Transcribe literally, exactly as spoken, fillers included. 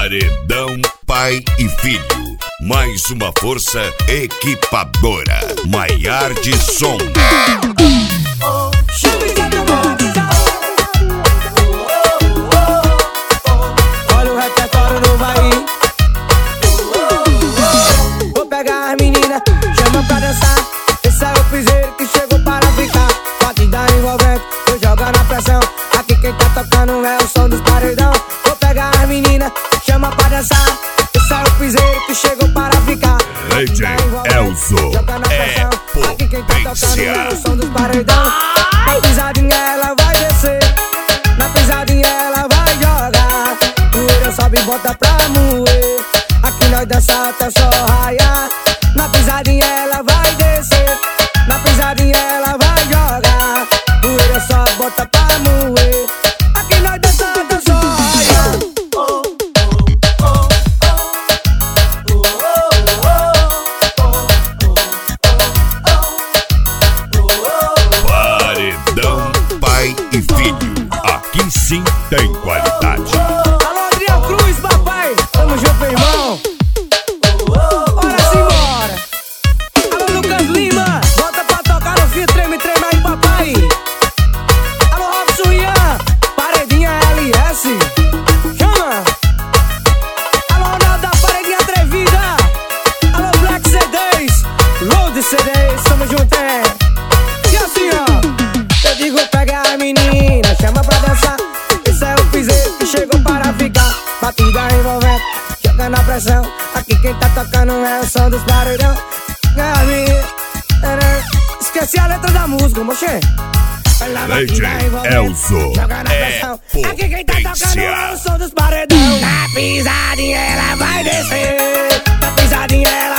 Paredão pai e filho. Mais uma força equipadora. Maiar de som. Olha o repertório do Bahia. Vou pegar as meninas, chama pra dançar. Esse é o piseiro que chegou para ficar. Batida envolvente, tô jogando a pressão. Aqui quem tá tocando é o som dos paredão. Vou pegar as meninas, chama pra dançar. Esse é o piseiro que chegou para ficar. D J Elzo é potência. É o som dos paredão. Na pisadinha ela vai descer, na pisadinha ela vai jogar. Poeira sobe e bota pra moer. Aqui nós dança até só raiar. Na pisadinha ela vai descer, na pisadinha ela vai jogar. Poeira só bota pra moer. Aqui nós dança até só raiar. Paredão pai e filho. Aqui sim tem qualidade. Alô, Adriano Cruz, papai. Tamo junto, meu irmão. Bora simbora. Alô, Lucas Lima. Volta pra tocar no fio. Treme, treme aí, papai. Alô, Robson Ian. Paredinha L S. Chama. Alô, Ronaldo da Paredinha Atrevida. Alô, Black C Ds. Load C Ds. Tamo junto, é. E assim, ó. Eu digo, pega a menina, chama pra dançar. Esse é o piseiro que chegou para ficar. Batida envolvente, jogando a pressão. Aqui quem tá tocando é o som dos paredão. Esqueci a letra da música, mochê. D J Elzo é Aqui quem tá tocando é o som dos paredão. Na pisadinha ela vai descer, na pisadinha ela